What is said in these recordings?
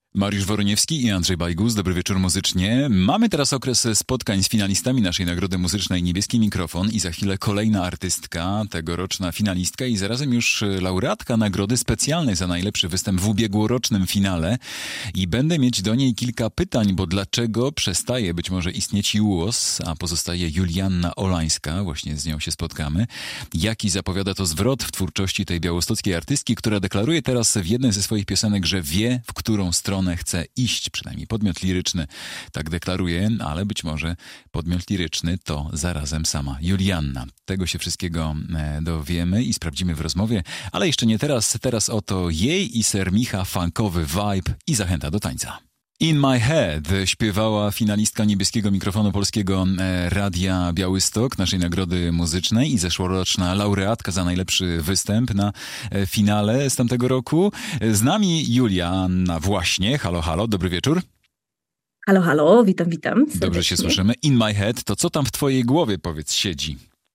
Mariusz Woroniewski i Andrzej Bajgus. Dobry wieczór muzycznie. Mamy teraz okres spotkań z finalistami naszej Nagrody Muzycznej Niebieski Mikrofon i za chwilę kolejna artystka, tegoroczna finalistka i zarazem już laureatka nagrody specjalnej za najlepszy występ w ubiegłorocznym finale. I będę mieć do niej kilka pytań, bo dlaczego przestaje być może istnieć Jułos, a pozostaje Julianna Olańska, właśnie z nią się spotkamy. Jaki zapowiada to zwrot w twórczości tej białostockiej artystki, która deklaruje teraz w jednej ze swoich piosenek, że wie, w którą stronę chce iść, przynajmniej podmiot liryczny tak deklaruje, ale być może podmiot liryczny to zarazem sama Julianna. Tego się wszystkiego dowiemy i sprawdzimy w rozmowie, ale jeszcze nie teraz. Teraz oto jej i Sir Micha funkowy vibe i zachęta do tańca. In My Head śpiewała finalistka Niebieskiego Mikrofonu Polskiego Radia Białystok, naszej Nagrody Muzycznej i zeszłoroczna laureatka za najlepszy występ na finale z tamtego roku. Z nami Julianna właśnie. Halo, halo, dobry wieczór. Halo, halo, witam, witam. Serdecznie. Dobrze się słyszymy. In My Head, to co tam w twojej głowie, powiedz, siedzi?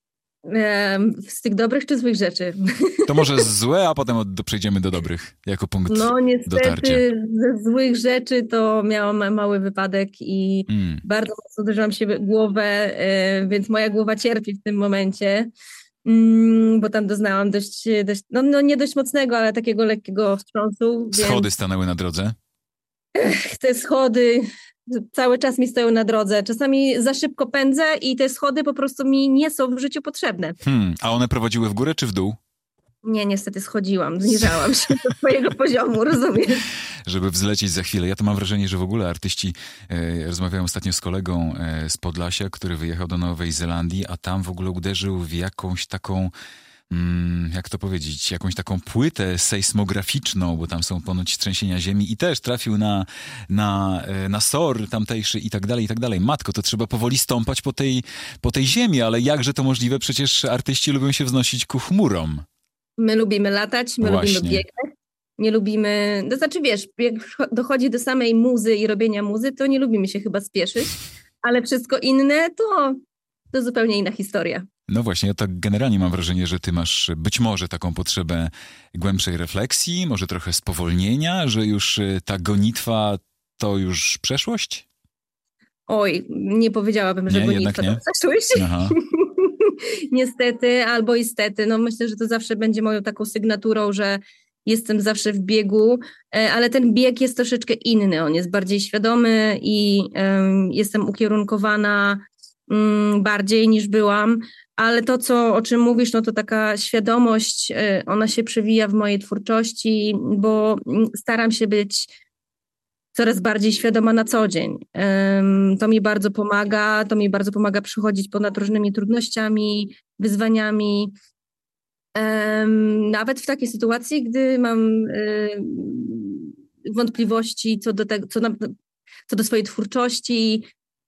Z tych dobrych czy złych rzeczy? To może złe, a potem przejdziemy do dobrych, jako punkt No niestety dotarcia. ze złych rzeczy to miałam mały wypadek i bardzo mocno uderzyłam się w głowę, więc moja głowa cierpi w tym momencie, bo tam doznałam dość nie dość mocnego, ale takiego lekkiego wstrząsu. Schody stanęły na drodze? Te schody cały czas mi stoją na drodze. Czasami za szybko pędzę i te schody po prostu mi nie są w życiu potrzebne. A one prowadziły w górę czy w dół? Nie, niestety schodziłam, zniżałam się do swojego poziomu, rozumiesz? Żeby wzlecieć za chwilę. Ja to mam wrażenie, że w ogóle artyści, rozmawiałem ostatnio z kolegą z Podlasia, który wyjechał do Nowej Zelandii, a tam w ogóle uderzył w jakąś taką, jak to powiedzieć, jakąś taką płytę sejsmograficzną, bo tam są ponoć trzęsienia ziemi i też trafił na SOR tamtejszy i tak dalej, i tak dalej. Matko, to trzeba powoli stąpać po tej ziemi, ale jakże to możliwe? Przecież artyści lubią się wznosić ku chmurom. My lubimy latać, my Właśnie. lubimy biegać, nie lubimy, to znaczy wiesz, jak dochodzi do samej muzy i robienia muzy, to nie lubimy się chyba spieszyć, ale wszystko inne to zupełnie inna historia. No właśnie, ja tak generalnie mam wrażenie, że ty masz być może taką potrzebę głębszej refleksji, może trochę spowolnienia, że już ta gonitwa to już przeszłość? Oj, nie powiedziałabym, że gonitwa to przeszłość. Aha. Niestety albo istety. No myślę, że to zawsze będzie moją taką sygnaturą, że jestem zawsze w biegu, ale ten bieg jest troszeczkę inny. On jest bardziej świadomy i jestem ukierunkowana bardziej niż byłam, ale to, o czym mówisz, no to taka świadomość, ona się przewija w mojej twórczości, bo staram się być coraz bardziej świadoma na co dzień. To mi bardzo pomaga przechodzić ponad różnymi trudnościami, wyzwaniami. Nawet w takiej sytuacji, gdy mam wątpliwości co do swojej twórczości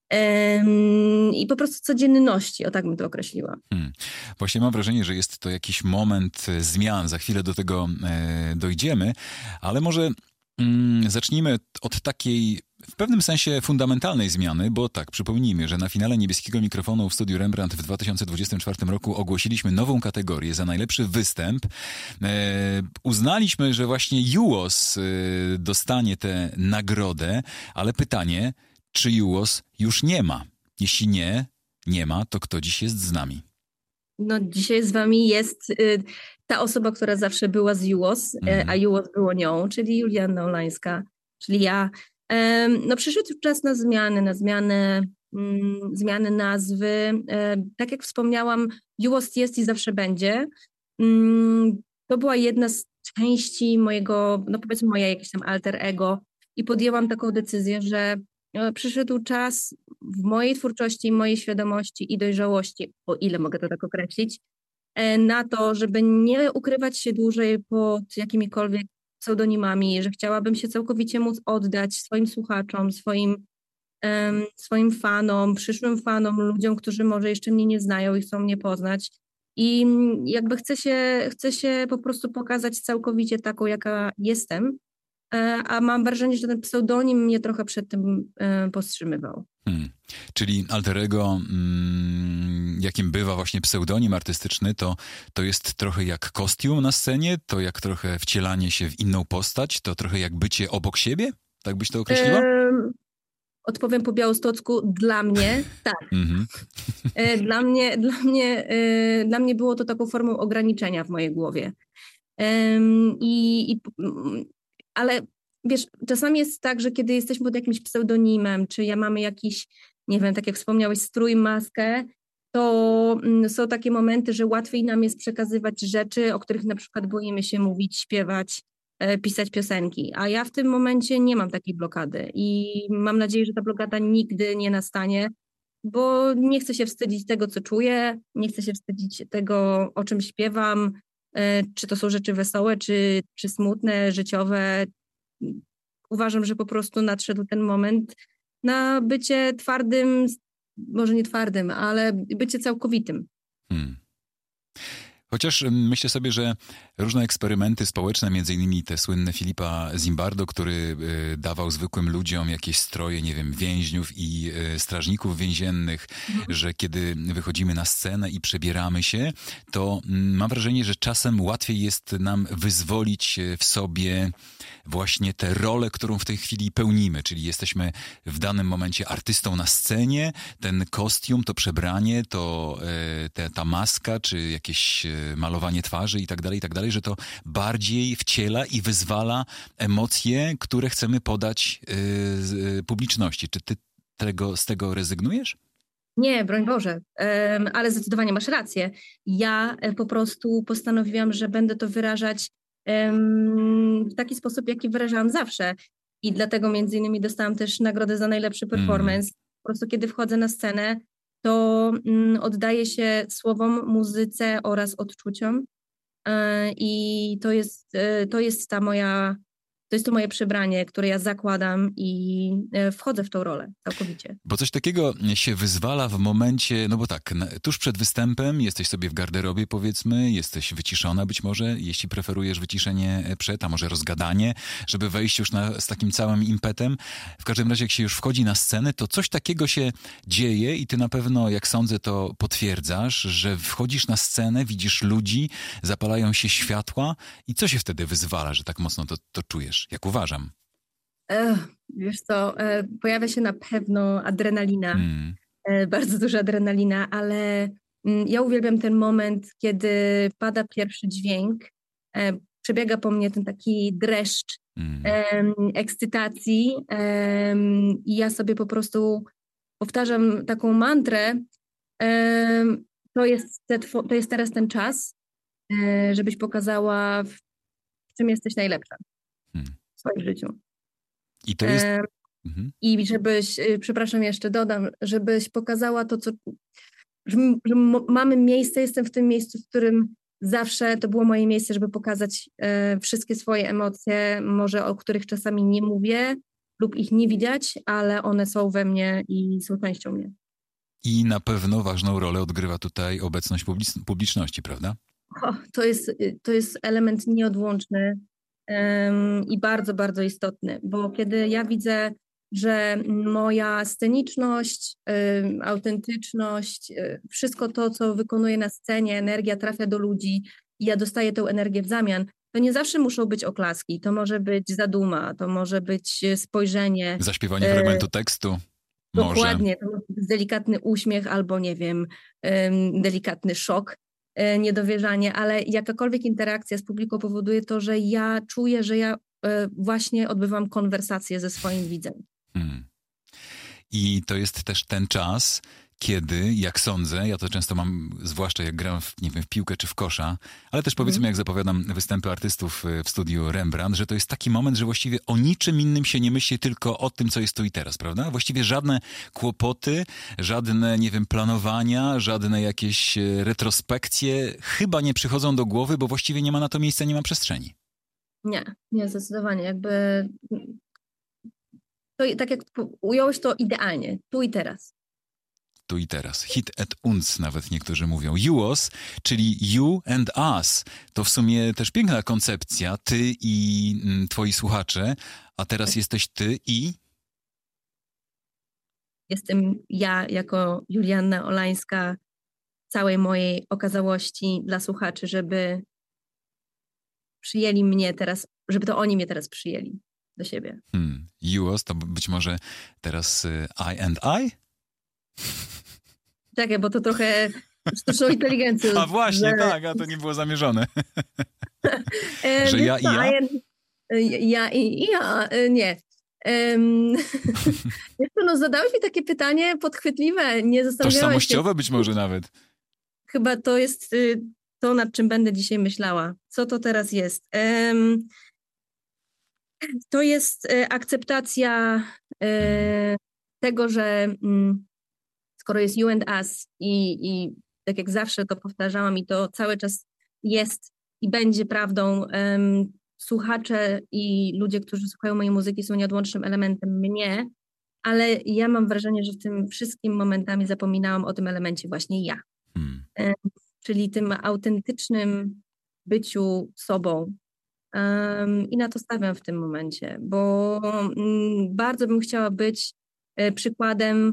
i po prostu codzienności, o tak bym to określiła. Właśnie mam wrażenie, że jest to jakiś moment zmian, za chwilę do tego dojdziemy, ale może zacznijmy od takiej w pewnym sensie fundamentalnej zmiany, bo tak, przypomnijmy, że na finale Niebieskiego Mikrofonu w Studiu Rembrandt w 2024 roku ogłosiliśmy nową kategorię za najlepszy występ. Uznaliśmy, że właśnie Jułos dostanie tę nagrodę, ale pytanie, czy Jułos już nie ma? Jeśli nie ma, to kto dziś jest z nami? No dzisiaj z wami jest ta osoba, która zawsze była z Jułos, a Jułos było nią, czyli Julianna Olańska, czyli ja. No przyszedł czas na zmiany nazwy. Tak jak wspomniałam, Jułos jest i zawsze będzie. To była jedna z części mojego, no powiedzmy moje jakieś tam alter ego i podjęłam taką decyzję, że przyszedł czas w mojej twórczości, mojej świadomości i dojrzałości, o ile mogę to tak określić, na to, żeby nie ukrywać się dłużej pod jakimikolwiek pseudonimami, że chciałabym się całkowicie móc oddać swoim słuchaczom, swoim fanom, przyszłym fanom, ludziom, którzy może jeszcze mnie nie znają i chcą mnie poznać. I jakby chcę się po prostu pokazać całkowicie taką, jaka jestem, a mam wrażenie, że ten pseudonim mnie trochę przed tym powstrzymywał. Czyli alter ego, jakim bywa właśnie pseudonim artystyczny, to jest trochę jak kostium na scenie, to jak trochę wcielanie się w inną postać, to trochę jak bycie obok siebie? Tak byś to określiła? Odpowiem po białostocku, dla mnie tak. Mhm. Dla mnie było to taką formą ograniczenia w mojej głowie. Ale wiesz, czasami jest tak, że kiedy jesteśmy pod jakimś pseudonimem, czy mamy jakiś, nie wiem, tak jak wspomniałeś, strój, maskę, to są takie momenty, że łatwiej nam jest przekazywać rzeczy, o których na przykład boimy się mówić, śpiewać, pisać piosenki. A ja w tym momencie nie mam takiej blokady i mam nadzieję, że ta blokada nigdy nie nastanie, bo nie chcę się wstydzić tego, co czuję, nie chcę się wstydzić tego, o czym śpiewam, czy to są rzeczy wesołe, czy smutne, życiowe. Uważam, że po prostu nadszedł ten moment na bycie twardym, może nie twardym, ale bycie całkowitym. Chociaż myślę sobie, że różne eksperymenty społeczne, między innymi te słynne Filipa Zimbardo, który dawał zwykłym ludziom jakieś stroje, nie wiem, więźniów i strażników więziennych, że kiedy wychodzimy na scenę i przebieramy się, to mam wrażenie, że czasem łatwiej jest nam wyzwolić w sobie właśnie tę rolę, którą w tej chwili pełnimy, czyli jesteśmy w danym momencie artystą na scenie, ten kostium, to przebranie, ta maska, czy jakieś malowanie twarzy i tak dalej, że to bardziej wciela i wyzwala emocje, które chcemy podać publiczności. Czy ty z tego rezygnujesz? Nie, broń Boże, ale zdecydowanie masz rację. Ja po prostu postanowiłam, że będę to wyrażać w taki sposób, jaki wyrażałam zawsze. I dlatego między innymi dostałam też nagrodę za najlepszy performance. Po prostu kiedy wchodzę na scenę, to oddaję się słowom, muzyce oraz odczuciom. I to jest to moje przebranie, które ja zakładam i wchodzę w tą rolę całkowicie. Bo coś takiego się wyzwala w momencie, no bo tak, tuż przed występem jesteś sobie w garderobie, powiedzmy, jesteś wyciszona być może, jeśli preferujesz wyciszenie przed, a może rozgadanie, żeby wejść już z takim całym impetem. W każdym razie, jak się już wchodzi na scenę, to coś takiego się dzieje i ty na pewno, jak sądzę, to potwierdzasz, że wchodzisz na scenę, widzisz ludzi, zapalają się światła i co się wtedy wyzwala, że tak mocno to czujesz? Jak uważam. Wiesz co, pojawia się na pewno adrenalina, bardzo duża adrenalina, ale ja uwielbiam ten moment, kiedy pada pierwszy dźwięk, przebiega po mnie ten taki dreszcz ekscytacji i ja sobie po prostu powtarzam taką mantrę, to jest teraz ten czas, żebyś pokazała, w czym jesteś najlepsza w swoim życiu. I to jest... I żebyś, przepraszam, jeszcze dodam, żebyś pokazała to, że mamy miejsce, jestem w tym miejscu, w którym zawsze to było moje miejsce, żeby pokazać wszystkie swoje emocje, może o których czasami nie mówię lub ich nie widać, ale one są we mnie i są częścią mnie. I na pewno ważną rolę odgrywa tutaj obecność publiczności, prawda? To jest element nieodłączny i bardzo, bardzo istotny, bo kiedy ja widzę, że moja sceniczność, autentyczność, wszystko to, co wykonuję na scenie, energia trafia do ludzi i ja dostaję tę energię w zamian, to nie zawsze muszą być oklaski, to może być zaduma, to może być spojrzenie. Zaśpiewanie fragmentu tekstu. Dokładnie, to może być delikatny uśmiech albo, nie wiem, delikatny szok, niedowierzanie, ale jakakolwiek interakcja z publiką powoduje to, że ja czuję, że ja właśnie odbywam konwersację ze swoim widzem. I to jest też ten czas, kiedy, jak sądzę, ja to często mam, zwłaszcza jak gram w piłkę czy w kosza, ale też powiedzmy, jak zapowiadam występy artystów w studiu Rembrandt, że to jest taki moment, że właściwie o niczym innym się nie myśli, tylko o tym, co jest tu i teraz, prawda? Właściwie żadne kłopoty, żadne, nie wiem, planowania, żadne jakieś retrospekcje chyba nie przychodzą do głowy, bo właściwie nie ma na to miejsca, nie ma przestrzeni. Nie, zdecydowanie. Jakby to, tak jak ująłeś to idealnie, tu i teraz. Tu i teraz. Hit et uns nawet niektórzy mówią. You-us, czyli you and us. To w sumie też piękna koncepcja. Ty i twoi słuchacze, a teraz jesteś ty i... Jestem ja jako Julianna Olańska całej mojej okazałości dla słuchaczy, żeby przyjęli mnie teraz, żeby to oni mnie teraz przyjęli. do siebie. UOS to być może teraz I and I? Czekaj, bo to trochę sztuczną inteligencją. A właśnie, tak, a to nie było zamierzone. Że ja i co, ja? Ja i ja, nie. Wiesz co, no zadałeś mi takie pytanie podchwytliwe, nie zastanawiałeś się. Tożsamościowe być może nawet. Chyba to jest to, nad czym będę dzisiaj myślała. Co to teraz jest? To jest akceptacja tego, że skoro jest you and us i tak jak zawsze to powtarzałam i to cały czas jest i będzie prawdą, słuchacze i ludzie, którzy słuchają mojej muzyki są nieodłącznym elementem mnie, ale ja mam wrażenie, że w tym wszystkim momentami zapominałam o tym elemencie właśnie ja. Czyli tym autentycznym byciu sobą. I na to stawiam w tym momencie, bo bardzo bym chciała być przykładem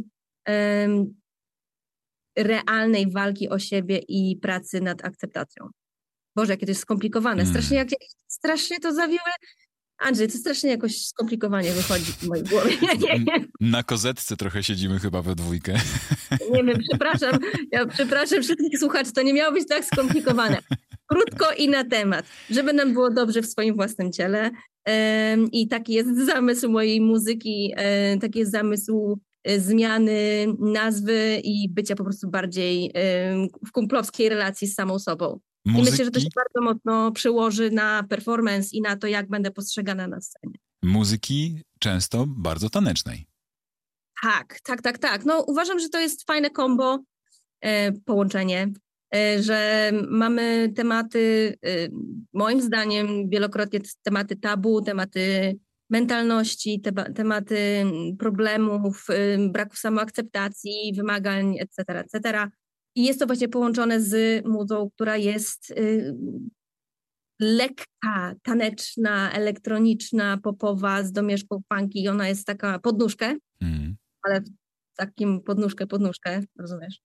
realnej walki o siebie i pracy nad akceptacją. Boże, jakie to jest skomplikowane. Strasznie to zawiłe. Andrzej, to strasznie jakoś skomplikowanie wychodzi w mojej głowie. Na kozetce trochę siedzimy chyba we dwójkę. Nie wiem, przepraszam. Ja przepraszam wszystkich słuchaczy, to nie miało być tak skomplikowane. Krótko i na temat, żeby nam było dobrze w swoim własnym ciele. I taki jest zamysł mojej muzyki, taki jest zamysł zmiany nazwy i bycia po prostu bardziej w kumplowskiej relacji z samą sobą. I myślę, że to się bardzo mocno przełoży na performance i na to, jak będę postrzegana na scenie. Muzyki często bardzo tanecznej. Tak. No uważam, że to jest fajne kombo, połączenie, że mamy tematy, moim zdaniem wielokrotnie tematy tabu, tematy mentalności, tematy problemów, braku samoakceptacji, wymagań, etc. I jest to właśnie połączone z muzą, która jest lekka, taneczna, elektroniczna, popowa, z domieszką funky i ona jest taka podnóżkę, ale w takim podnóżkę, rozumiesz?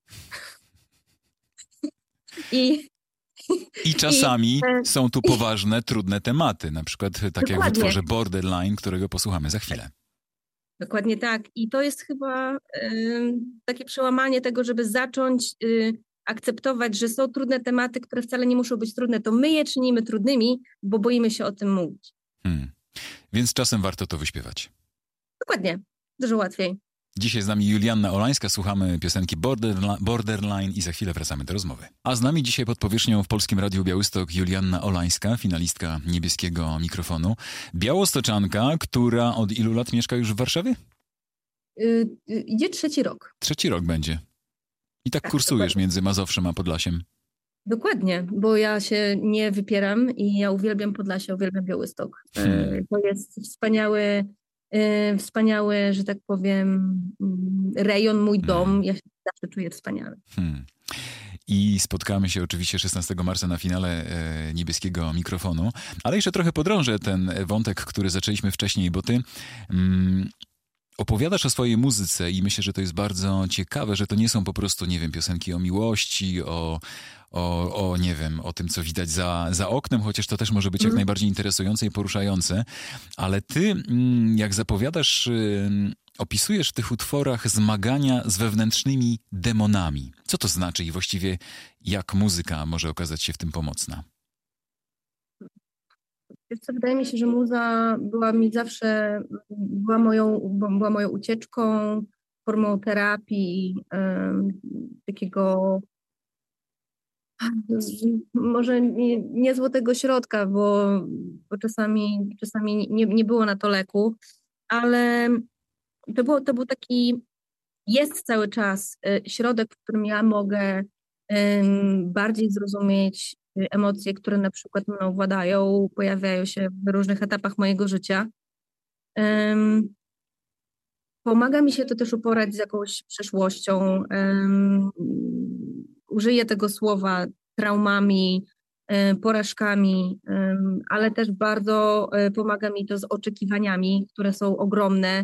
I czasami są tu poważne, trudne tematy, na przykład tak jak w utworze Borderline, którego posłuchamy za chwilę. Dokładnie tak. I to jest chyba takie przełamanie tego, żeby zacząć akceptować, że są trudne tematy, które wcale nie muszą być trudne. To my je czynimy trudnymi, bo boimy się o tym mówić. Więc czasem warto to wyśpiewać. Dokładnie. Dużo łatwiej. Dzisiaj z nami Julianna Olańska, słuchamy piosenki Borderline i za chwilę wracamy do rozmowy. A z nami dzisiaj pod powierzchnią w Polskim Radiu Białystok Julianna Olańska, finalistka Niebieskiego Mikrofonu. Białostoczanka, która od ilu lat mieszka już w Warszawie? Idzie 3. rok. 3. rok będzie. I tak kursujesz dokładnie między Mazowszem a Podlasiem. Dokładnie, bo ja się nie wypieram i ja uwielbiam Podlasie, uwielbiam Białystok. To jest wspaniały, że tak powiem, rejon, mój dom. Ja się zawsze czuję wspaniale. I spotkamy się oczywiście 16 marca na finale Niebieskiego Mikrofonu. Ale jeszcze trochę podrążę ten wątek, który zaczęliśmy wcześniej, bo ty opowiadasz o swojej muzyce i myślę, że to jest bardzo ciekawe, że to nie są po prostu, nie wiem, piosenki o miłości, nie wiem, o tym, co widać za oknem, chociaż to też może być jak najbardziej interesujące i poruszające, ale ty, jak zapowiadasz, opisujesz w tych utworach zmagania z wewnętrznymi demonami. Co to znaczy i właściwie jak muzyka może okazać się w tym pomocna? Wiesz co, wydaje mi się, że muza była mi zawsze, była moją ucieczką, formą terapii, takiego może nie złotego środka, bo czasami nie było na to leku, ale to był taki, jest cały czas środek, w którym ja mogę bardziej zrozumieć emocje, które na przykład mną władają, pojawiają się w różnych etapach mojego życia. Pomaga mi się to też uporać z jakąś przeszłością. Użyję tego słowa traumami, porażkami, ale też bardzo pomaga mi to z oczekiwaniami, które są ogromne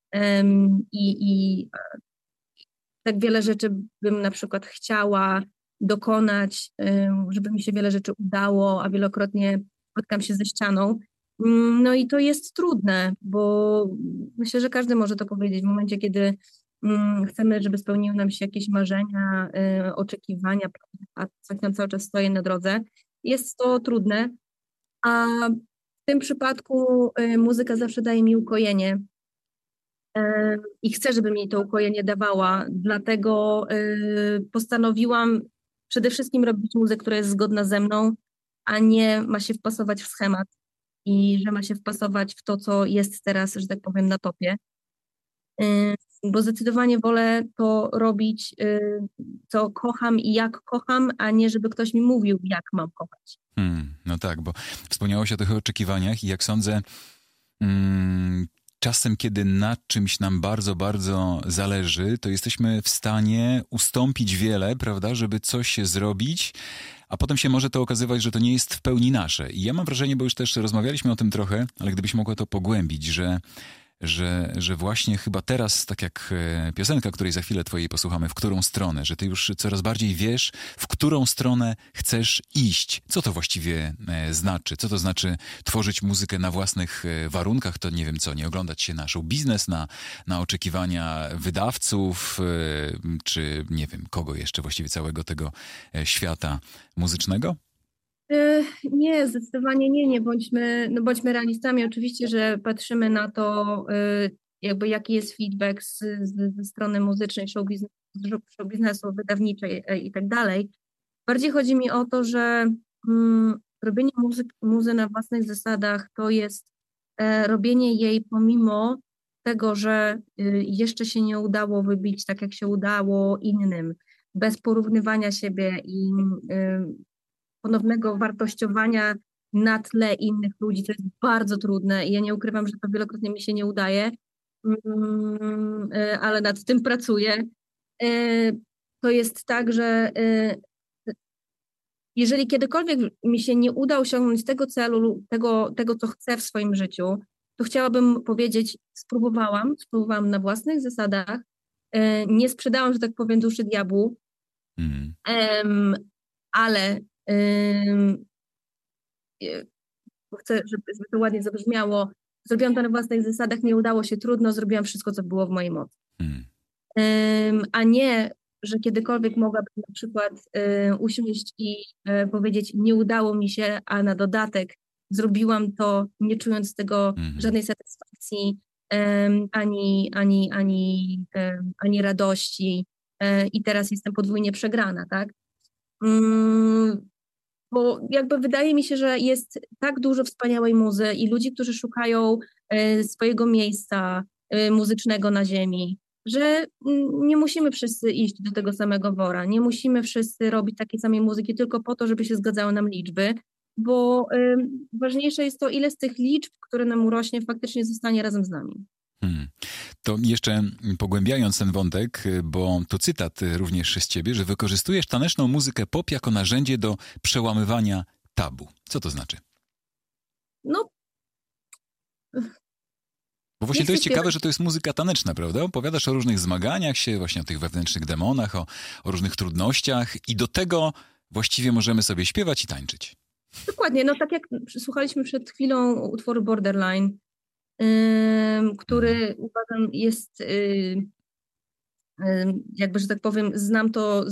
i tak wiele rzeczy bym na przykład chciała dokonać, żeby mi się wiele rzeczy udało, a wielokrotnie spotkam się ze ścianą. No i to jest trudne, bo myślę, że każdy może to powiedzieć w momencie, kiedy chcemy, żeby spełniły nam się jakieś marzenia, oczekiwania, a coś nam cały czas stoi na drodze. Jest to trudne, a w tym przypadku muzyka zawsze daje mi ukojenie i chcę, żeby mi to ukojenie dawała, dlatego postanowiłam przede wszystkim robić muzykę, która jest zgodna ze mną, a nie ma się wpasować w schemat i że ma się wpasować w to, co jest teraz, że tak powiem, na topie. Bo zdecydowanie wolę to robić, co kocham i jak kocham, a nie żeby ktoś mi mówił, jak mam kochać. No tak, bo wspomniałaś o tych oczekiwaniach i jak sądzę, czasem, kiedy na czymś nam bardzo, bardzo zależy, to jesteśmy w stanie ustąpić wiele, prawda, żeby coś zrobić, a potem się może to okazywać, że to nie jest w pełni nasze. I ja mam wrażenie, bo już też rozmawialiśmy o tym trochę, ale gdybyś mogła to pogłębić, że właśnie chyba teraz, tak jak piosenka, której za chwilę twojej posłuchamy, w którą stronę, że ty już coraz bardziej wiesz, w którą stronę chcesz iść. Co to właściwie znaczy? Co to znaczy tworzyć muzykę na własnych warunkach? To nie wiem co, nie oglądać się na show biznes, na oczekiwania wydawców, czy nie wiem kogo jeszcze, właściwie całego tego świata muzycznego? Nie, zdecydowanie nie. Bądźmy realistami. Oczywiście, że patrzymy na to, jakby jaki jest feedback ze strony muzycznej, show biznesu, wydawniczej i tak dalej. Bardziej chodzi mi o to, że robienie muzy na własnych zasadach to jest robienie jej pomimo tego, że jeszcze się nie udało wybić tak, jak się udało innym, bez porównywania siebie i ponownego wartościowania na tle innych ludzi, to jest bardzo trudne i ja nie ukrywam, że to wielokrotnie mi się nie udaje, ale nad tym pracuję. To jest tak, że jeżeli kiedykolwiek mi się nie uda osiągnąć tego celu, tego, co chcę w swoim życiu, to chciałabym powiedzieć, spróbowałam na własnych zasadach, nie sprzedałam, że tak powiem, duszy diabłu, ale chcę, żeby to ładnie zabrzmiało, zrobiłam to na własnych zasadach, nie udało się, trudno, zrobiłam wszystko, co było w mojej mocy. A nie, że kiedykolwiek mogłabym na przykład usiąść i powiedzieć, nie udało mi się, a na dodatek zrobiłam to, nie czując z tego żadnej satysfakcji, ani radości i teraz jestem podwójnie przegrana, tak? Bo jakby wydaje mi się, że jest tak dużo wspaniałej muzy i ludzi, którzy szukają swojego miejsca muzycznego na ziemi, że nie musimy wszyscy iść do tego samego wora, nie musimy wszyscy robić takiej samej muzyki tylko po to, żeby się zgadzały nam liczby, bo ważniejsze jest to, ile z tych liczb, które nam urośnie, faktycznie zostanie razem z nami. To jeszcze pogłębiając ten wątek, bo to cytat również z ciebie, że wykorzystujesz taneczną muzykę pop jako narzędzie do przełamywania tabu. Co to znaczy? No. Bo właśnie to jest ciekawe, że to jest muzyka taneczna, prawda? Opowiadasz o różnych zmaganiach się, właśnie o tych wewnętrznych demonach, o różnych trudnościach i do tego właściwie możemy sobie śpiewać i tańczyć. Dokładnie, no tak jak słuchaliśmy przed chwilą utworu Borderline, który uważam jest, jakby, że tak powiem, znam to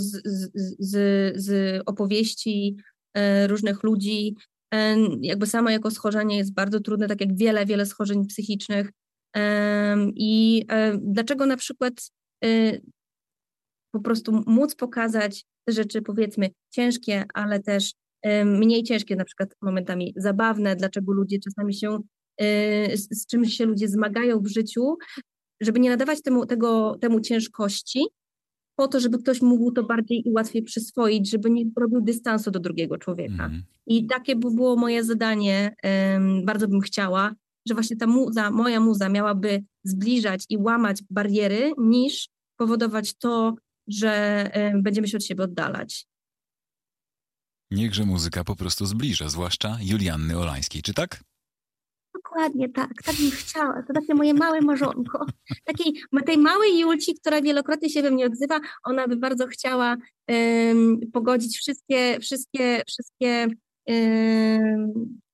z opowieści różnych ludzi. Jakby sama jako schorzenie jest bardzo trudne, tak jak wiele schorzeń psychicznych. I dlaczego na przykład po prostu móc pokazać te rzeczy, powiedzmy, ciężkie, ale też mniej ciężkie, na przykład momentami zabawne, dlaczego ludzie czasami się z czymś się ludzie zmagają w życiu, żeby nie nadawać temu ciężkości, po to, żeby ktoś mógł to bardziej i łatwiej przyswoić, żeby nie robił dystansu do drugiego człowieka. I takie by było moje zadanie, bardzo bym chciała, że właśnie moja muza miałaby zbliżać i łamać bariery, niż powodować to, że będziemy się od siebie oddalać. Niechże muzyka po prostu zbliża, zwłaszcza Julianny Olańskiej, czy tak? Dokładnie tak bym chciała. To takie moje małe marzonko. Tej małej Julci, która wielokrotnie się we mnie odzywa, ona by bardzo chciała pogodzić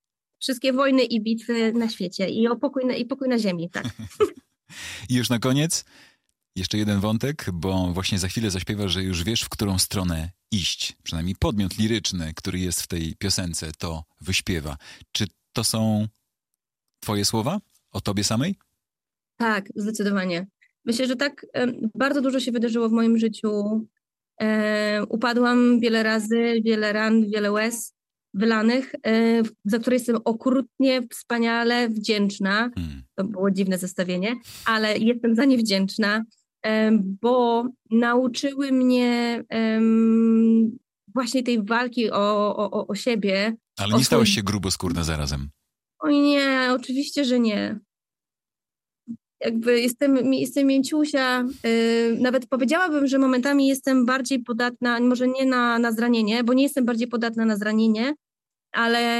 wszystkie wojny i bitwy na świecie i pokój na ziemi, tak. I już na koniec jeszcze jeden wątek, bo właśnie za chwilę zaśpiewasz, że już wiesz, w którą stronę iść. Przynajmniej podmiot liryczny, który jest w tej piosence, to wyśpiewa. Czy to są twoje słowa o tobie samej? Tak, zdecydowanie. Myślę, że tak bardzo dużo się wydarzyło w moim życiu. Upadłam wiele razy, wiele ran, wiele łez wylanych, za które jestem okrutnie, wspaniale wdzięczna. To było dziwne zestawienie, ale jestem za nie wdzięczna, bo nauczyły mnie właśnie tej walki o siebie. Ale nie stałaś się gruboskórna zarazem. Oj nie, oczywiście, że nie. Jakby jestem mięciusia, nawet powiedziałabym, że momentami jestem bardziej podatna, może nie na zranienie, bo nie jestem bardziej podatna na zranienie, ale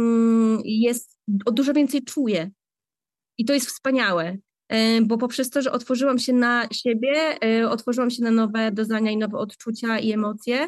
dużo więcej czuję i to jest wspaniałe, bo poprzez to, że otworzyłam się na siebie, otworzyłam się na nowe doznania i nowe odczucia i emocje,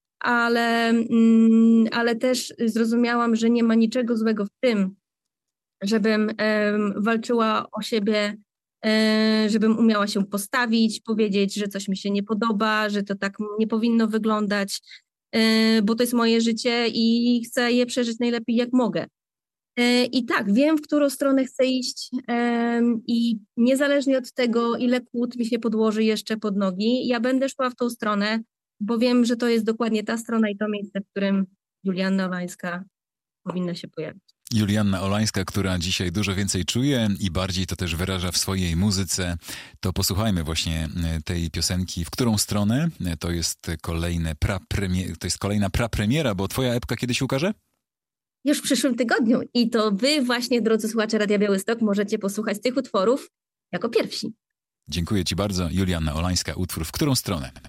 ale też zrozumiałam, że nie ma niczego złego w tym, żebym walczyła o siebie, żebym umiała się postawić, powiedzieć, że coś mi się nie podoba, że to tak nie powinno wyglądać, bo to jest moje życie i chcę je przeżyć najlepiej jak mogę. I tak, wiem, w którą stronę chcę iść i niezależnie od tego, ile kłód mi się podłoży jeszcze pod nogi, ja będę szła w tą stronę, bo wiem, że to jest dokładnie ta strona i to miejsce, w którym Julianna Olańska powinna się pojawić. Julianna Olańska, która dzisiaj dużo więcej czuje i bardziej to też wyraża w swojej muzyce, to posłuchajmy właśnie tej piosenki W którą stronę. To jest kolejna prapremiera, bo twoja epka kiedy się ukaże? Już w przyszłym tygodniu i to wy właśnie, drodzy słuchacze Radia Białystok, możecie posłuchać tych utworów jako pierwsi. Dziękuję ci bardzo. Julianna Olańska, utwór W którą stronę?